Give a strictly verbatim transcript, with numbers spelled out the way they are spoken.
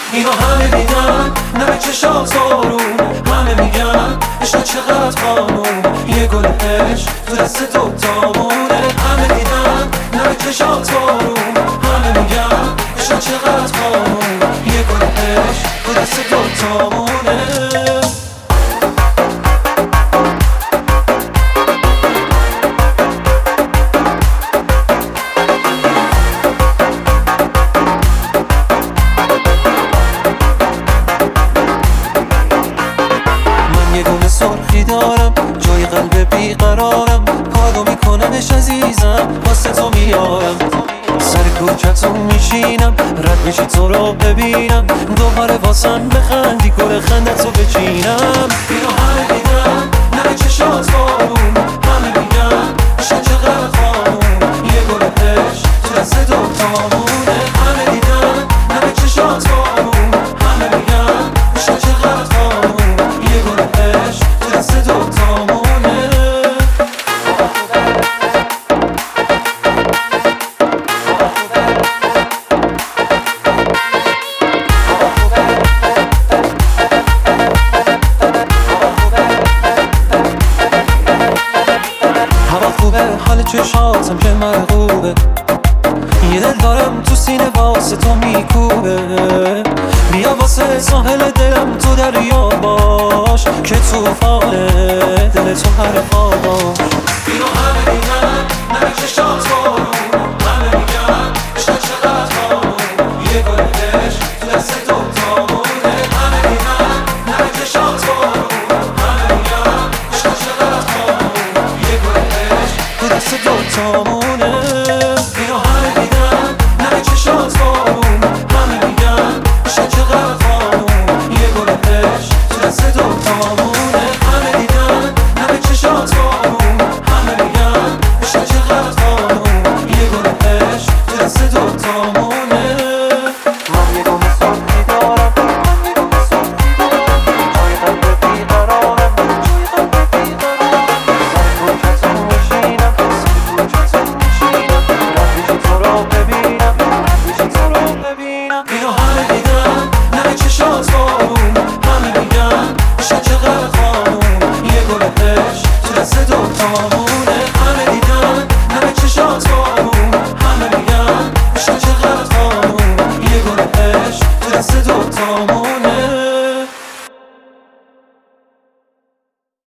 اینو همه دیدن، نمه چشات بارون. همه میگن عشق چقدر قانون، یه گل عشق تو دست دوتامونه. همه دیدن، نمه چشات بارون. همه میگن عشق چقدر قانون، یه گل عشق تو دست دوتامونه. سرخی دارم جای قلب بیقرارم، کارو میکنمش عزیزم واسه تو میارم. سر کوچتون میشینم رد میشی تو رو ببینم، دوباره واسم بخندی گل خندتو بچینم. اینو همه دیدن، نمه چشات بارون. همه میگن عشق چقدر قانون، یه گل عشق تو دست دوتامونه. همه دیدن، نمه چشات بارون. همه میگن عشق چقدر قانون، یه گل عشق تو دست دوتامونه. هوا خوبه، حال چشاتم که مرغوبه، یه دل دارم تو سینه واسه تو میکوبه. بیا واسه ساحل دلم تو دریا باش، که توفانه دل تو هر خواباش. اینو همه دیدن، نمه چشات بارون. همه میگن عشق چقدر قانون، یه گل عشق تو دست دوتامونه. همه دیدن، نمه چشات بارون. همه میگن عشق چقدر قانون، یه گل عشق تو دست دوتامونه. اینو همه دیدن، نمه چشات بارون. همه میگن عشق چقدر قانون، یه گل عشق تو دست دوتامونه. همه دیدن، نمه چشات بارون. همه میگن عشق چقدر قانون، یه گل عشق تو دست دوتامونه. من یه گم سرخی دارم، من یه گم سرخی دارم، جای قلب بیقرارم، جای قلب بیقرارم. سر کوچتون میشینم، سر کوچتون میشینم، رد میشی تو رو ببینم، رد میشی تو رو ببینم. اینو همه دیدن، نمه چشات بارون. همه میگن عشق چقدر قانون، یه گل عشق تو دست دوتامونه. همه دیدن، نمه چشات بارون.